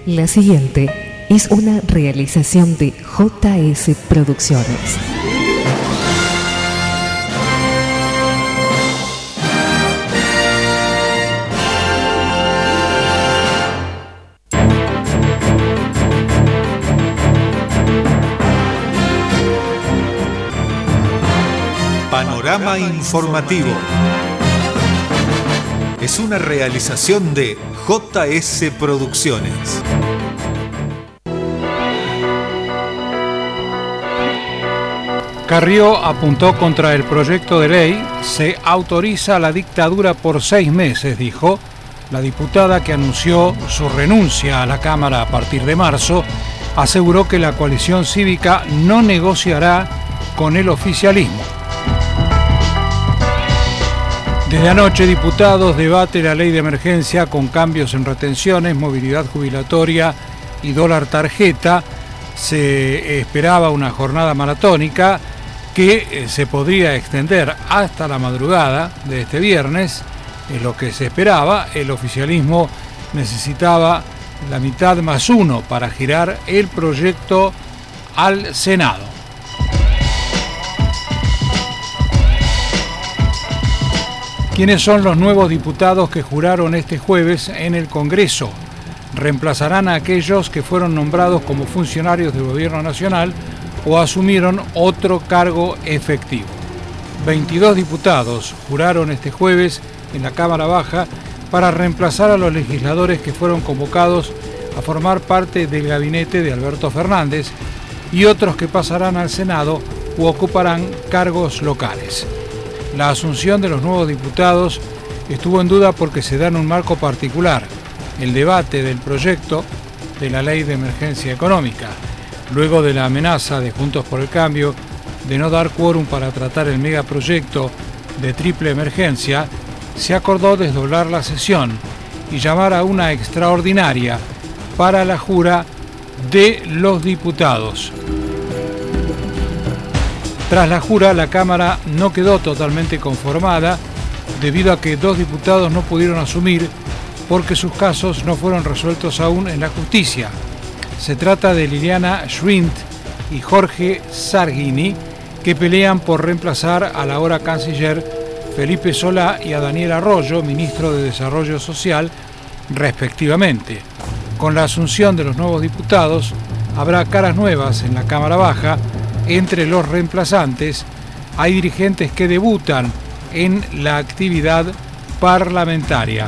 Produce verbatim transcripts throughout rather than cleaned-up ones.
La siguiente es una realización de J S Producciones. Panorama informativo. Es una realización de J S Producciones. Carrió apuntó contra el proyecto de ley. Se autoriza la dictadura por seis meses, dijo. La diputada, que anunció su renuncia a la Cámara a partir de marzo, aseguró que la coalición cívica no negociará con el oficialismo. Desde anoche, diputados debate la ley de emergencia con cambios en retenciones, movilidad jubilatoria y dólar tarjeta. Se esperaba una jornada maratónica que se podría extender hasta la madrugada de este viernes. Es lo que se esperaba. El oficialismo necesitaba la mitad más uno para girar el proyecto al Senado. ¿Quiénes son los nuevos diputados que juraron este jueves en el Congreso? Reemplazarán a aquellos que fueron nombrados como funcionarios del Gobierno Nacional o asumieron otro cargo efectivo. veintidós diputados juraron este jueves en la Cámara Baja para reemplazar a los legisladores que fueron convocados a formar parte del gabinete de Alberto Fernández y otros que pasarán al Senado u ocuparán cargos locales. La asunción de los nuevos diputados estuvo en duda porque se da en un marco particular, el debate del proyecto de la Ley de Emergencia Económica. Luego de la amenaza de Juntos por el Cambio de no dar quórum para tratar el megaproyecto de triple emergencia, se acordó desdoblar la sesión y llamar a una extraordinaria para la jura de los diputados. Tras la jura, la Cámara no quedó totalmente conformada debido a que dos diputados no pudieron asumir porque sus casos no fueron resueltos aún en la justicia. Se trata de Liliana Schwint y Jorge Sargini, que pelean por reemplazar a la ahora canciller Felipe Solá y a Daniel Arroyo, ministro de Desarrollo Social, respectivamente. Con la asunción de los nuevos diputados, habrá caras nuevas en la Cámara Baja. Entre los reemplazantes hay dirigentes que debutan en la actividad parlamentaria.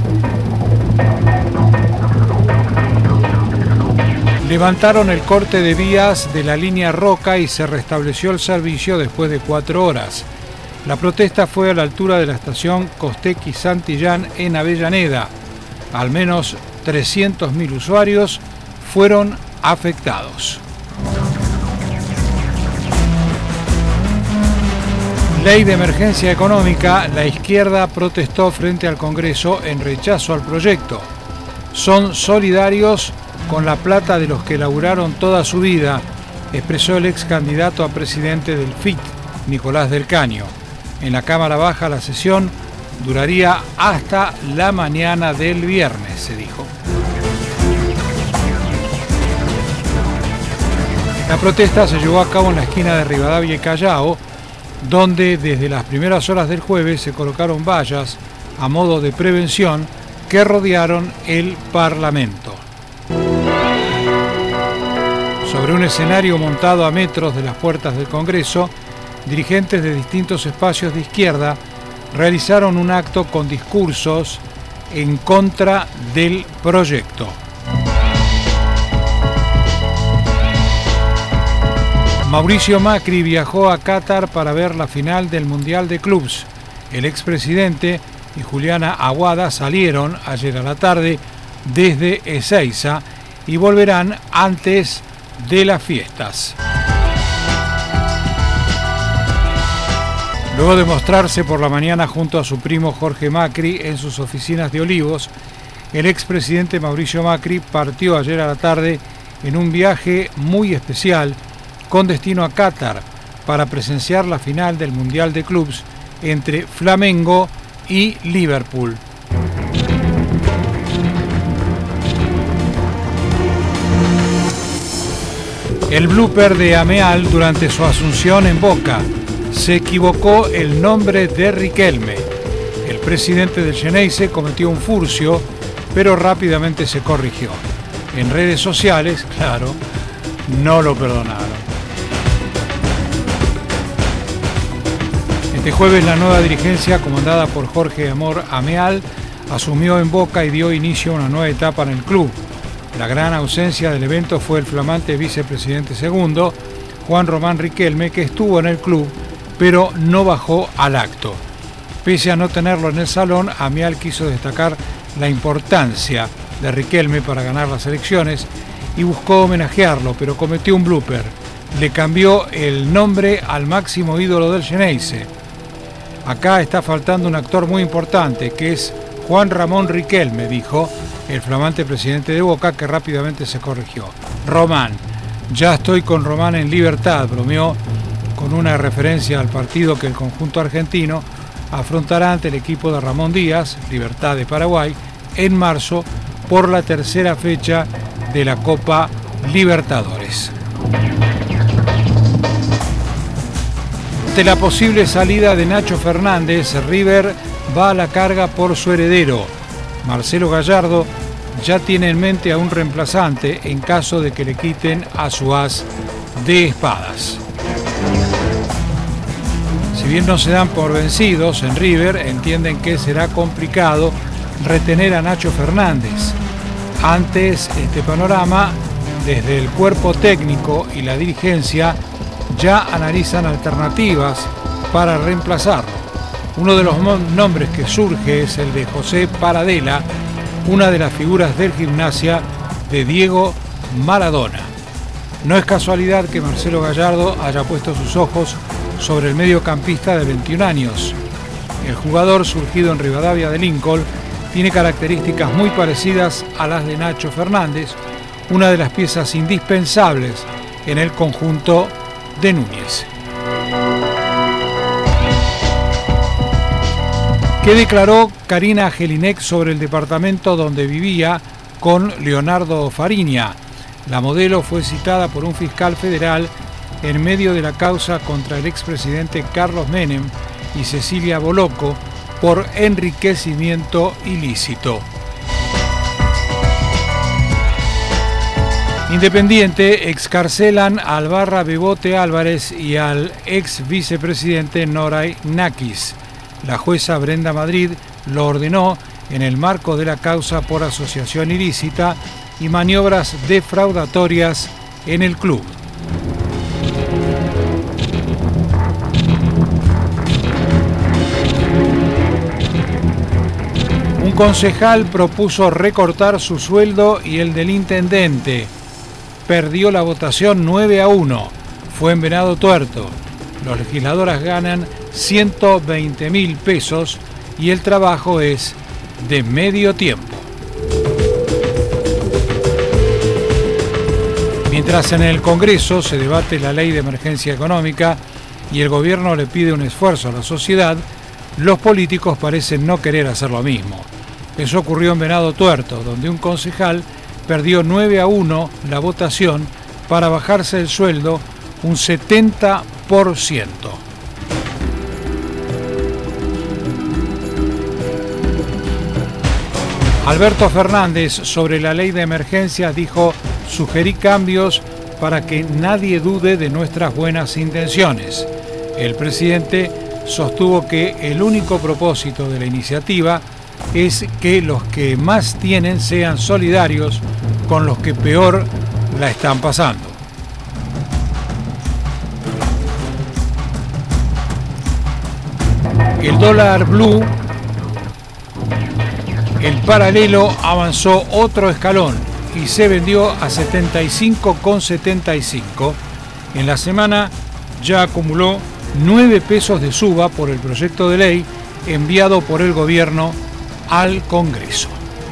Levantaron el corte de vías de la línea Roca y se restableció el servicio después de cuatro horas. La protesta fue a la altura de la estación Costequi-Santillán en Avellaneda. Al menos trescientos mil usuarios fueron afectados. Ley de emergencia económica. La izquierda protestó frente al Congreso en rechazo al proyecto. Son solidarios con la plata de los que laburaron toda su vida, expresó el ex candidato a presidente del F I T, Nicolás del Caño. En la Cámara Baja la sesión duraría hasta la mañana del viernes, se dijo. La protesta se llevó a cabo en la esquina de Rivadavia y Callao, donde desde las primeras horas del jueves se colocaron vallas a modo de prevención que rodearon el Parlamento. Sobre un escenario montado a metros de las puertas del Congreso, dirigentes de distintos espacios de izquierda realizaron un acto con discursos en contra del proyecto. Mauricio Macri viajó a Qatar para ver la final del Mundial de Clubs. El expresidente y Juliana Aguada salieron ayer a la tarde desde Ezeiza y volverán antes de las fiestas. Luego de mostrarse por la mañana junto a su primo Jorge Macri en sus oficinas de Olivos, el expresidente Mauricio Macri partió ayer a la tarde en un viaje muy especial con destino a Qatar para presenciar la final del Mundial de Clubs entre Flamengo y Liverpool. El blooper de Ameal durante su asunción en Boca. Se equivocó el nombre de Riquelme. El presidente del Xeneize cometió un furcio, pero rápidamente se corrigió. En redes sociales, claro, no lo perdonaron. Este jueves la nueva dirigencia, comandada por Jorge Amor Ameal, asumió en Boca y dio inicio a una nueva etapa en el club. La gran ausencia del evento fue el flamante vicepresidente segundo, Juan Román Riquelme, que estuvo en el club, pero no bajó al acto. Pese a no tenerlo en el salón, Ameal quiso destacar la importancia de Riquelme para ganar las elecciones y buscó homenajearlo, pero cometió un blooper. Le cambió el nombre al máximo ídolo del Xeneize. Acá está faltando un actor muy importante, que es Juan Ramón Riquelme, dijo el flamante presidente de Boca, que rápidamente se corrigió. Román, ya estoy con Román en libertad, bromeó con una referencia al partido que el conjunto argentino afrontará ante el equipo de Ramón Díaz, Libertad de Paraguay, en marzo por la tercera fecha de la Copa Libertadores. Ante la posible salida de Nacho Fernández, River va a la carga por su heredero. Marcelo Gallardo ya tiene en mente a un reemplazante en caso de que le quiten a su as de espadas. Si bien no se dan por vencidos en River, entienden que será complicado retener a Nacho Fernández. Antes este panorama, desde el cuerpo técnico y la dirigencia ya analizan alternativas para reemplazarlo. Uno de los nombres que surge es el de José Paradela, una de las figuras del Gimnasia de Diego Maradona. No es casualidad que Marcelo Gallardo haya puesto sus ojos sobre el mediocampista de veintiún años. El jugador, surgido en Rivadavia de Lincoln, tiene características muy parecidas a las de Nacho Fernández, una de las piezas indispensables en el conjunto de Núñez. ¿Qué declaró Karina Jelinek sobre el departamento donde vivía con Leonardo Fariña? La modelo fue citada por un fiscal federal en medio de la causa contra el expresidente Carlos Menem y Cecilia Boloco por enriquecimiento ilícito. Independiente excarcelan al barra Bebote Álvarez y al ex vicepresidente Noray Nakis. La jueza Brenda Madrid lo ordenó en el marco de la causa por asociación ilícita y maniobras defraudatorias en el club. Un concejal propuso recortar su sueldo y el del intendente. Perdió la votación nueve a uno. Fue en Venado Tuerto. Los legisladores ganan ciento veinte mil pesos y el trabajo es de medio tiempo. Mientras en el Congreso se debate la ley de emergencia económica y el gobierno le pide un esfuerzo a la sociedad, los políticos parecen no querer hacer lo mismo. Eso ocurrió en Venado Tuerto, donde un concejal perdió nueve a uno la votación para bajarse el sueldo un setenta por ciento. Alberto Fernández, sobre la ley de emergencias, dijo: sugerí cambios para que nadie dude de nuestras buenas intenciones. El presidente sostuvo que el único propósito de la iniciativa es que los que más tienen sean solidarios con los que peor la están pasando. El dólar blue, el paralelo, avanzó otro escalón y se vendió a setenta y cinco con setenta y cinco. En la semana ya acumuló nueve pesos de suba por el proyecto de ley enviado por el gobierno al Congreso.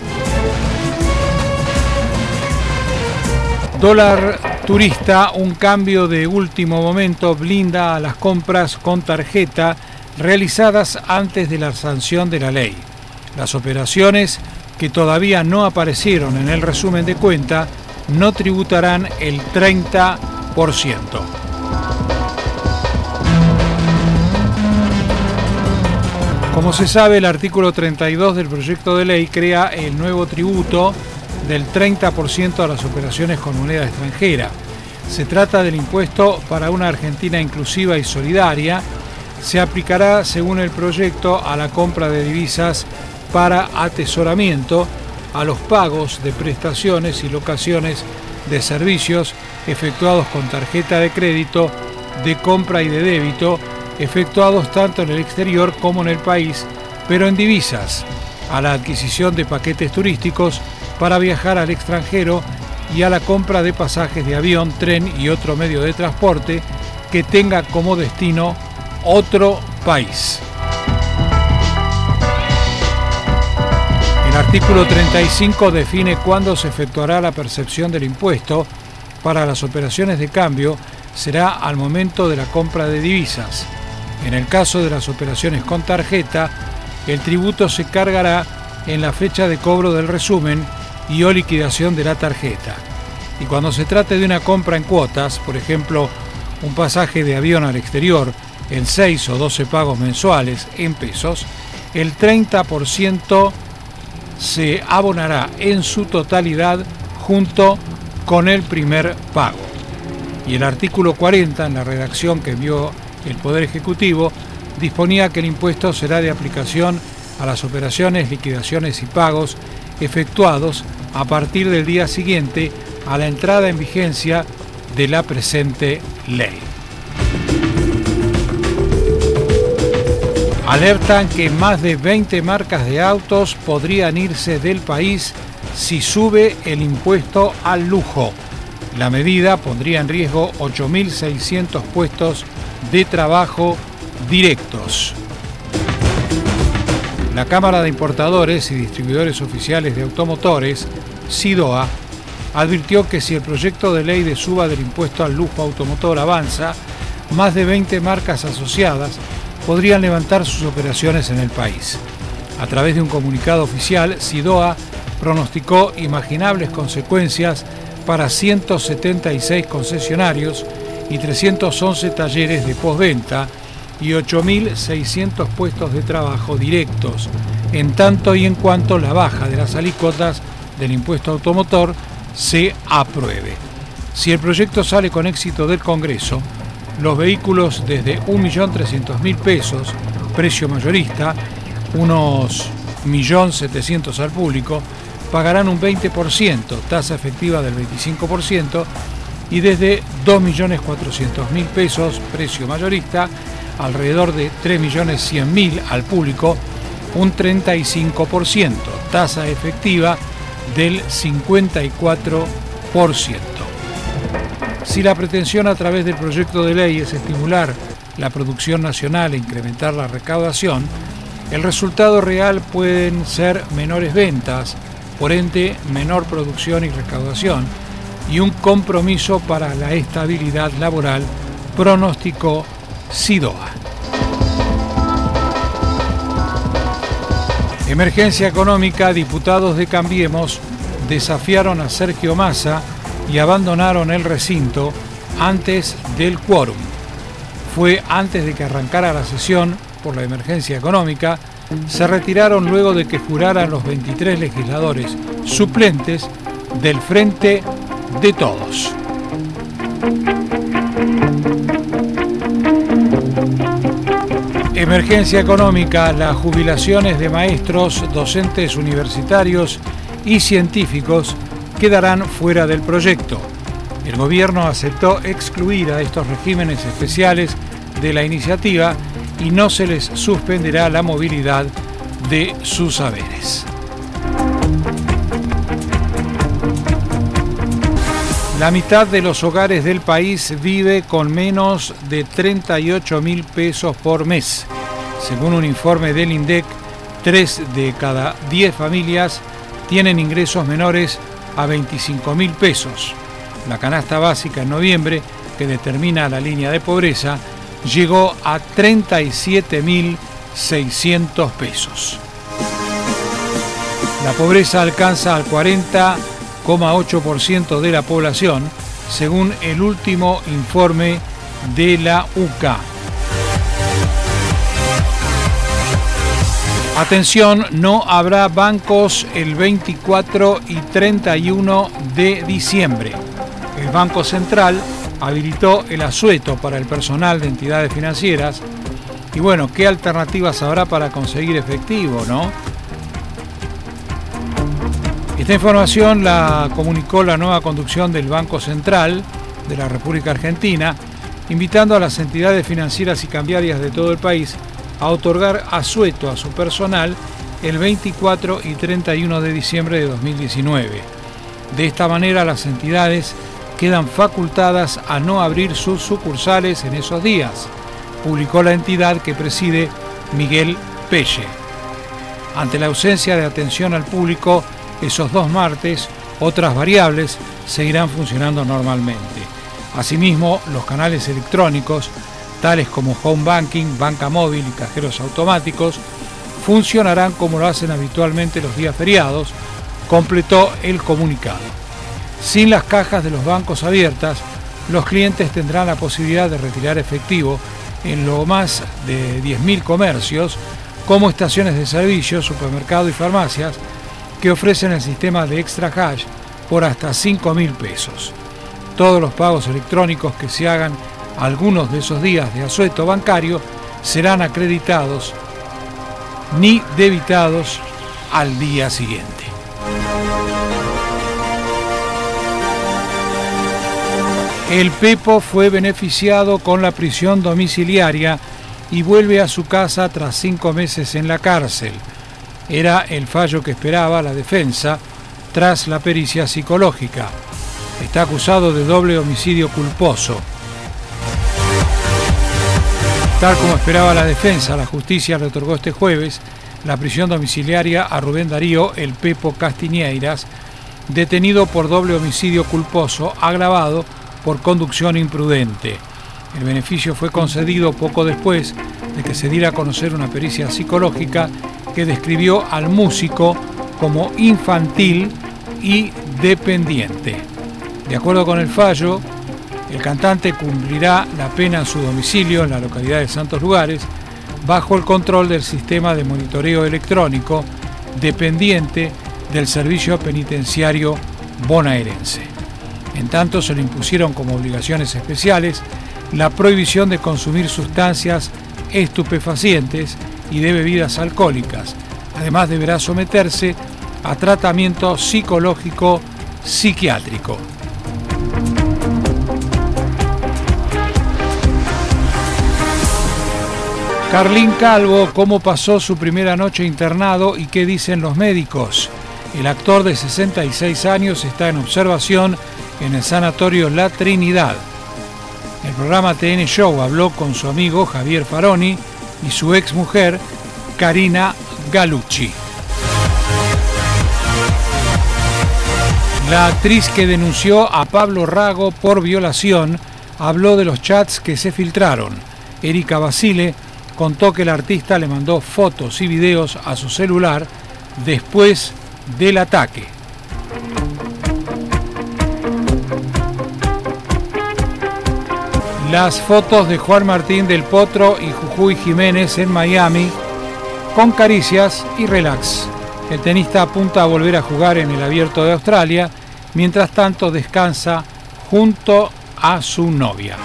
Dólar turista, un cambio de último momento blinda a las compras con tarjeta realizadas antes de la sanción de la ley. Las operaciones que todavía no aparecieron en el resumen de cuenta no tributarán el treinta por ciento. Como se sabe, el artículo treinta y dos del proyecto de ley crea el nuevo tributo del treinta por ciento a las operaciones con moneda extranjera. Se trata del impuesto para una Argentina inclusiva y solidaria. Se aplicará, según el proyecto, a la compra de divisas para atesoramiento, a los pagos de prestaciones y locaciones de servicios efectuados con tarjeta de crédito, de compra y de débito, efectuados tanto en el exterior como en el país, pero en divisas, a la adquisición de paquetes turísticos para viajar al extranjero y a la compra de pasajes de avión, tren y otro medio de transporte que tenga como destino otro país. El artículo treinta y cinco define cuándo se efectuará la percepción del impuesto. Para las operaciones de cambio será al momento de la compra de divisas. En el caso de las operaciones con tarjeta, el tributo se cargará en la fecha de cobro del resumen y o liquidación de la tarjeta. Y cuando se trate de una compra en cuotas, por ejemplo, un pasaje de avión al exterior en seis o doce pagos mensuales en pesos, el treinta por ciento se abonará en su totalidad junto con el primer pago. Y el artículo cuarenta, en la redacción que envió el Poder Ejecutivo, disponía que el impuesto será de aplicación a las operaciones, liquidaciones y pagos efectuados a partir del día siguiente a la entrada en vigencia de la presente ley. Alertan que más de veinte marcas de autos podrían irse del país si sube el impuesto al lujo. La medida pondría en riesgo ocho mil seiscientos puestos de trabajo directos. La Cámara de Importadores y Distribuidores Oficiales de Automotores, SIDOA, advirtió que si el proyecto de ley de suba del impuesto al lujo automotor avanza, más de veinte marcas asociadas podrían levantar sus operaciones en el país. A través de un comunicado oficial, SIDOA pronosticó imaginables consecuencias para ciento setenta y seis concesionarios y trescientos once talleres de postventa y ocho mil seiscientos puestos de trabajo directos, en tanto y en cuanto la baja de las alícuotas del impuesto automotor se apruebe. Si el proyecto sale con éxito del Congreso, los vehículos desde un millón trescientos mil pesos, precio mayorista, unos un millón setecientos mil al público, pagarán un veinte por ciento, tasa efectiva del veinticinco por ciento, y desde dos millones cuatrocientos mil pesos, precio mayorista, alrededor de tres millones cien mil al público, un treinta y cinco por ciento, tasa efectiva del cincuenta y cuatro por ciento. Si la pretensión a través del proyecto de ley es estimular la producción nacional e incrementar la recaudación, el resultado real pueden ser menores ventas, por ende menor producción y recaudación, y un compromiso para la estabilidad laboral, pronosticó SIDOA. Emergencia económica. Diputados de Cambiemos desafiaron a Sergio Massa y abandonaron el recinto antes del quórum. Fue antes de que arrancara la sesión por la emergencia económica. Se retiraron luego de que juraran los veintitrés legisladores suplentes del Frente de Todos. Emergencia económica. Las jubilaciones de maestros, docentes universitarios y científicos quedarán fuera del proyecto. El gobierno aceptó excluir a estos regímenes especiales de la iniciativa y no se les suspenderá la movilidad de sus saberes. La mitad de los hogares del país vive con menos de treinta y ocho mil pesos por mes. Según un informe del INDEC, tres de cada diez familias tienen ingresos menores a veinticinco mil pesos. La canasta básica en noviembre, que determina la línea de pobreza, llegó a treinta y siete mil seiscientos pesos. La pobreza alcanza al cuarenta coma ocho por ciento de la población, según el último informe de la U C A. Atención, no habrá bancos el veinticuatro y treinta y uno de diciembre. El Banco Central habilitó el asueto para el personal de entidades financieras. Y bueno, ¿qué alternativas habrá para conseguir efectivo, no? Esta información la comunicó la nueva conducción del Banco Central de la República Argentina, invitando a las entidades financieras y cambiarias de todo el país a otorgar asueto a su personal el veinticuatro y treinta y uno de diciembre de dos mil diecinueve. De esta manera, las entidades quedan facultadas a no abrir sus sucursales en esos días, publicó la entidad que preside Miguel Pelle. Ante la ausencia de atención al público esos dos martes, otras variables seguirán funcionando normalmente. Asimismo, los canales electrónicos, tales como home banking, banca móvil y cajeros automáticos, funcionarán como lo hacen habitualmente los días feriados, completó el comunicado. Sin las cajas de los bancos abiertas, los clientes tendrán la posibilidad de retirar efectivo en lo más de diez mil comercios, como estaciones de servicio, supermercados y farmacias, que ofrecen el sistema de Extra Cash por hasta cinco mil pesos. Todos los pagos electrónicos que se hagan algunos de esos días de asueto bancario serán acreditados ni debitados al día siguiente. El Pepo fue beneficiado con la prisión domiciliaria y vuelve a su casa tras cinco meses en la cárcel. Era el fallo que esperaba la defensa tras la pericia psicológica. Está acusado de doble homicidio culposo. Tal como esperaba la defensa, la justicia le otorgó este jueves la prisión domiciliaria a Rubén Darío El Pepo Castiñeiras, detenido por doble homicidio culposo agravado por conducción imprudente. El beneficio fue concedido poco después de que se diera a conocer una pericia psicológica que describió al músico como infantil y dependiente. De acuerdo con el fallo, el cantante cumplirá la pena en su domicilio en la localidad de Santos Lugares, bajo el control del sistema de monitoreo electrónico dependiente del Servicio Penitenciario Bonaerense. En tanto, se le impusieron como obligaciones especiales la prohibición de consumir sustancias estupefacientes y de bebidas alcohólicas. Además, deberá someterse a tratamiento psicológico psiquiátrico. Carlín Calvo, ¿cómo pasó su primera noche internado y qué dicen los médicos? El actor de sesenta y seis años está en observación en el sanatorio La Trinidad. El programa T N Show habló con su amigo Javier Faroni y su exmujer Karina Galucci. La actriz que denunció a Pablo Rago por violación habló de los chats que se filtraron. Erika Basile contó que el artista le mandó fotos y videos a su celular después del ataque. Las fotos de Juan Martín del Potro y Jujuy Jiménez en Miami con caricias y relax. El tenista apunta a volver a jugar en el Abierto de Australia, mientras tanto descansa junto a su novia.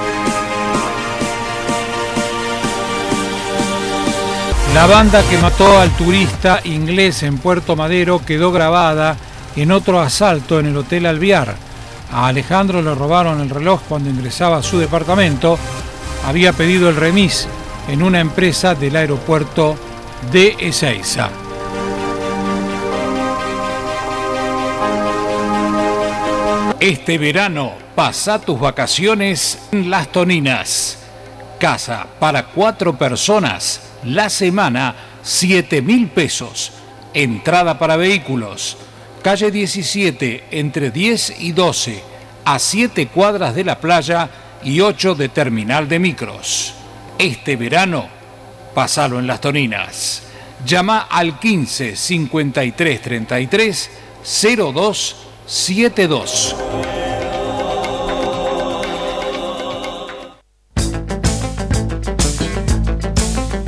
La banda que mató al turista inglés en Puerto Madero quedó grabada en otro asalto en el Hotel Alvear. A Alejandro le robaron el reloj cuando ingresaba a su departamento. Había pedido el remis en una empresa del aeropuerto de Ezeiza. Este verano, pasa tus vacaciones en Las Toninas. Casa para cuatro personas. La semana, siete mil pesos. Entrada para vehículos. Calle diecisiete, entre diez y doce, a siete cuadras de la playa y ocho de terminal de micros. Este verano, pasalo en Las Toninas. Llama al quince, cincuenta y tres, treinta y tres, cero dos setenta y dos.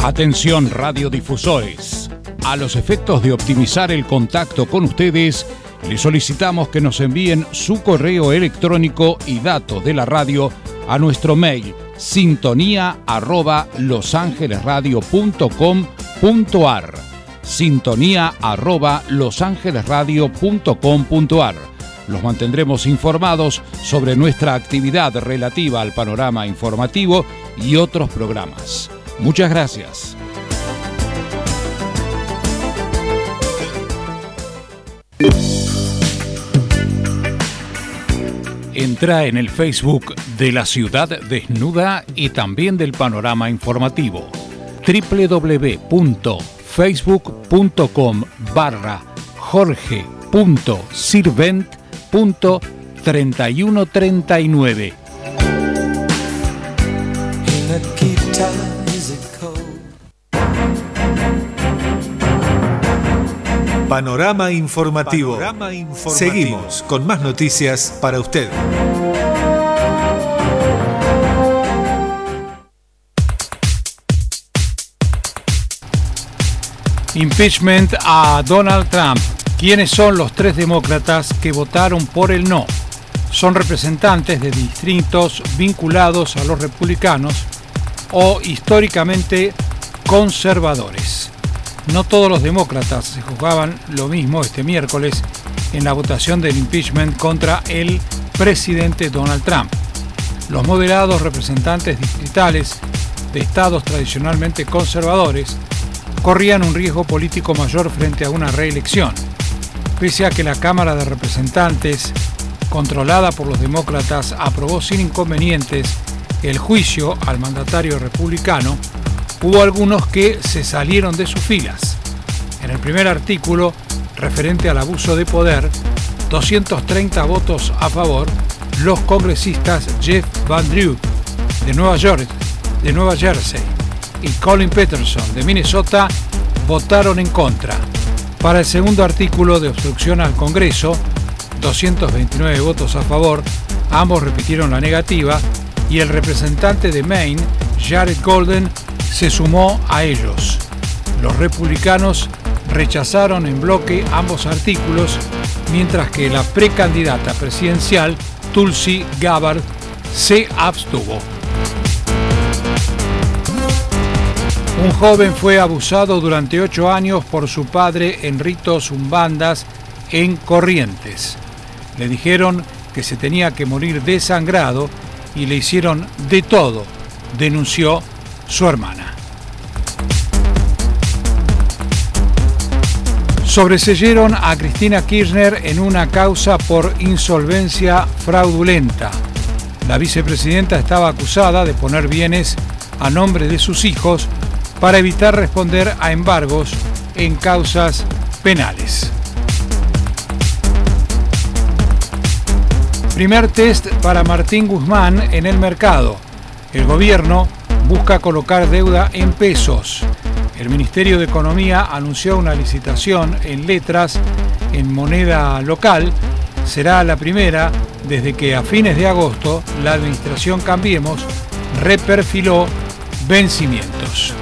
Atención radiodifusores. A los efectos de optimizar el contacto con ustedes, les solicitamos que nos envíen su correo electrónico y datos de la radio a nuestro mail sintonía arroba losangelesradio punto com punto ar sintonía arroba losangelesradio punto com punto ar. Los mantendremos informados sobre nuestra actividad relativa al panorama informativo y otros programas. Muchas gracias. Entra en el Facebook de La Ciudad Desnuda y también del Panorama Informativo. doble u doble u doble u punto facebook punto com barra jorge punto sirvent punto treinta y uno treinta y nueve. Panorama informativo. Panorama informativo. Seguimos con más noticias para usted. Impeachment a Donald Trump. ¿Quiénes son los tres demócratas que votaron por el no? Son representantes de distritos vinculados a los republicanos o históricamente conservadores. No todos los demócratas se juzgaban lo mismo este miércoles en la votación del impeachment contra el presidente Donald Trump. Los moderados representantes distritales de estados tradicionalmente conservadores corrían un riesgo político mayor frente a una reelección, pese a que la Cámara de Representantes, controlada por los demócratas, aprobó sin inconvenientes el juicio al mandatario republicano. Hubo algunos que se salieron de sus filas. En el primer artículo, referente al abuso de poder, doscientos treinta votos a favor, los congresistas Jeff Van Drew, de Nueva York, de Nueva Jersey, y Colin Peterson, de Minnesota, votaron en contra. Para el segundo artículo de obstrucción al Congreso, doscientos veintinueve votos a favor, ambos repitieron la negativa, y el representante de Maine, Jared Golden, se sumó a ellos. Los republicanos rechazaron en bloque ambos artículos, mientras que la precandidata presidencial, Tulsi Gabbard, se abstuvo. Un joven fue abusado durante ocho años por su padre en ritos umbandas en Corrientes. Le dijeron que se tenía que morir desangrado y le hicieron de todo, denunció su hermana. Sobreseyeron a Cristina Kirchner en una causa por insolvencia fraudulenta. La vicepresidenta estaba acusada de poner bienes a nombre de sus hijos para evitar responder a embargos en causas penales. Primer test para Martín Guzmán en el mercado. El gobierno busca colocar deuda en pesos. El Ministerio de Economía anunció una licitación en letras en moneda local. Será la primera desde que a fines de agosto la administración Cambiemos reperfiló vencimientos.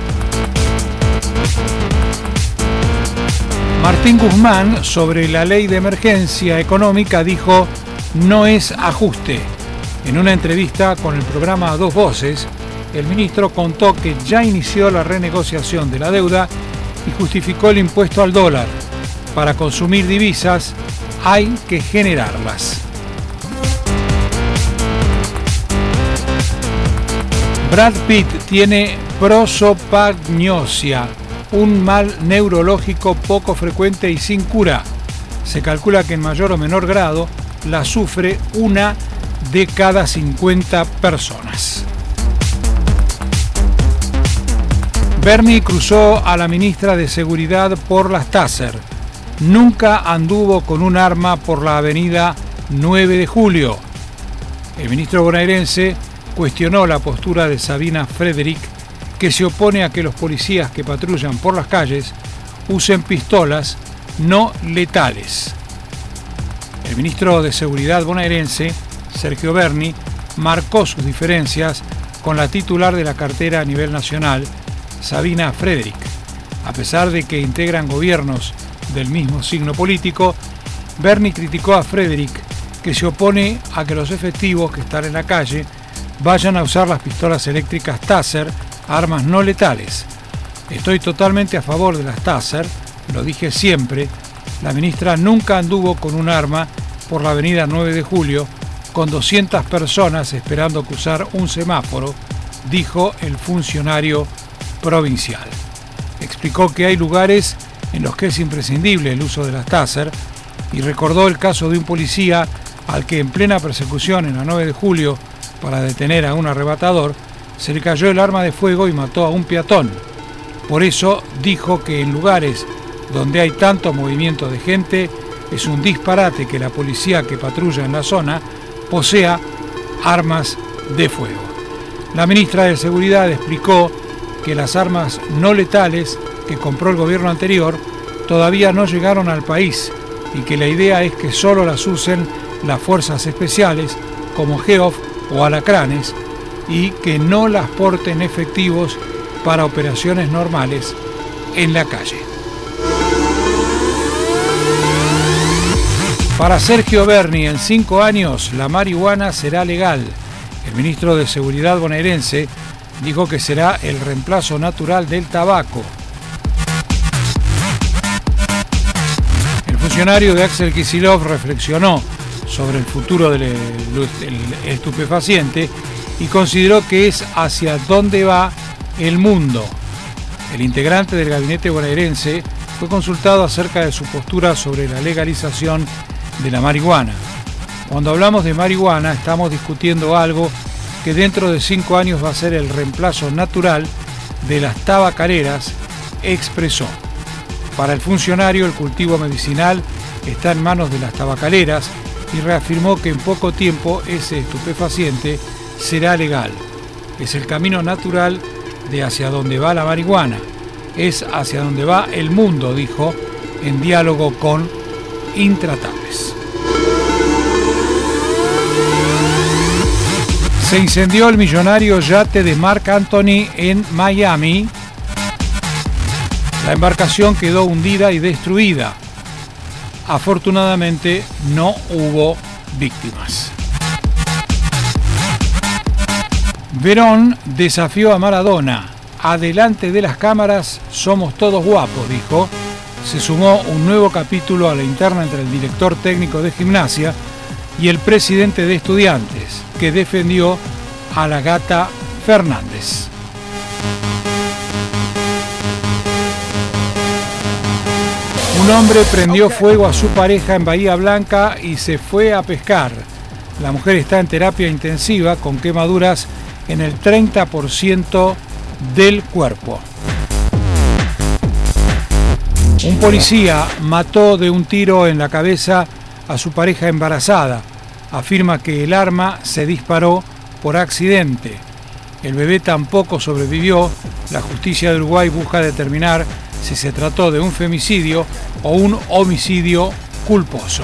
Martín Guzmán, sobre la ley de emergencia económica, dijo: no es ajuste. En una entrevista con el programa Dos Voces, el ministro contó que ya inició la renegociación de la deuda y justificó el impuesto al dólar. Para consumir divisas hay que generarlas. Brad Pitt tiene prosopagnosia, un mal neurológico poco frecuente y sin cura. Se calcula que en mayor o menor grado la sufre una de cada cincuenta personas. Bernie cruzó a la ministra de Seguridad por las Taser. Nunca anduvo con un arma por la avenida nueve de julio. El ministro bonaerense cuestionó la postura de Sabina Frederick, que se opone a que los policías que patrullan por las calles usen pistolas no letales. El ministro de Seguridad bonaerense, Sergio Berni, marcó sus diferencias con la titular de la cartera a nivel nacional, Sabina Frederick. A pesar de que integran gobiernos del mismo signo político, Bernie criticó a Frederick, que se opone a que los efectivos que están en la calle vayan a usar las pistolas eléctricas Taser, armas no letales. Estoy totalmente a favor de las Taser, lo dije siempre. La ministra nunca anduvo con un arma por la avenida nueve de julio con doscientas personas esperando cruzar un semáforo, dijo el funcionario provincial. Explicó que hay lugares en los que es imprescindible el uso de las Taser y recordó el caso de un policía al que en plena persecución en la nueve de julio para detener a un arrebatador se le cayó el arma de fuego y mató a un peatón. Por eso dijo que en lugares donde hay tanto movimiento de gente es un disparate que la policía que patrulla en la zona posea armas de fuego. La ministra de Seguridad explicó que las armas no letales que compró el gobierno anterior todavía no llegaron al país y que la idea es que solo las usen las fuerzas especiales como GEOF o alacranes y que no las porten efectivos para operaciones normales en la calle. Para Sergio Berni, en cinco años la marihuana será legal. El ministro de Seguridad bonaerense dijo que será el reemplazo natural del tabaco. El funcionario de Axel Kicillof reflexionó sobre el futuro del estupefaciente y consideró que es hacia dónde va el mundo. El integrante del gabinete bonaerense fue consultado acerca de su postura sobre la legalización de la marihuana. Cuando hablamos de marihuana estamos discutiendo algo que dentro de cinco años va a ser el reemplazo natural de las tabacaleras, expresó. Para el funcionario, el cultivo medicinal está en manos de las tabacaleras y reafirmó que en poco tiempo ese estupefaciente será legal. Es el camino natural de hacia dónde va la marihuana. Es hacia dónde va el mundo, dijo, en diálogo con Intratables. Se incendió el millonario yate de Marc Anthony en Miami. La embarcación quedó hundida y destruida. Afortunadamente no hubo víctimas. Verón desafió a Maradona. Adelante de las cámaras somos todos guapos, dijo. Se sumó un nuevo capítulo a la interna entre el director técnico de Gimnasia y el presidente de Estudiantes, que defendió a la Gata Fernández. Un hombre prendió fuego a su pareja en Bahía Blanca y se fue a pescar. La mujer está en terapia intensiva con quemaduras en el treinta por ciento del cuerpo. Un policía mató de un tiro en la cabeza a su pareja embarazada. Afirma que el arma se disparó por accidente. El bebé tampoco sobrevivió. La justicia de Uruguay busca determinar si se trató de un femicidio o un homicidio culposo.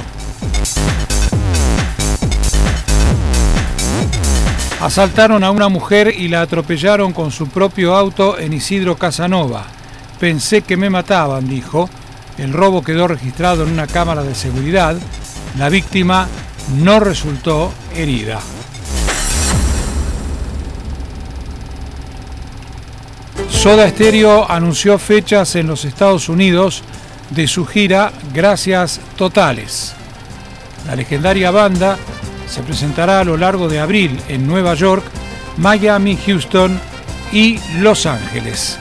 Asaltaron a una mujer y la atropellaron con su propio auto en Isidro Casanova. Pensé que me mataban, dijo. El robo quedó registrado en una cámara de seguridad. La víctima no resultó herida. Soda Stereo anunció fechas en los Estados Unidos de su gira Gracias Totales. La legendaria banda se presentará a lo largo de abril en Nueva York, Miami, Houston y Los Ángeles.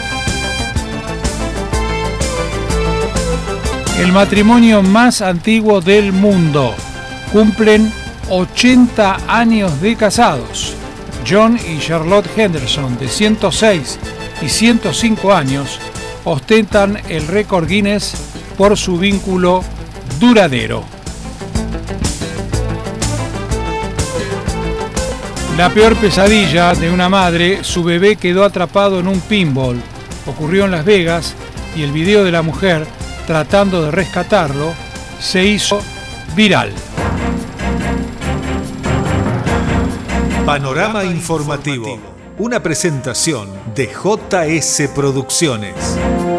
El matrimonio más antiguo del mundo. Cumplen ochenta años de casados. John y Charlotte Henderson, de ciento seis y ciento cinco años, ostentan el récord Guinness por su vínculo duradero. La peor pesadilla de una madre, su bebé quedó atrapado en un pinball. Ocurrió en Las Vegas y el video de la mujer tratando de rescatarlo se hizo viral. Panorama informativo. una presentación de J S Producciones.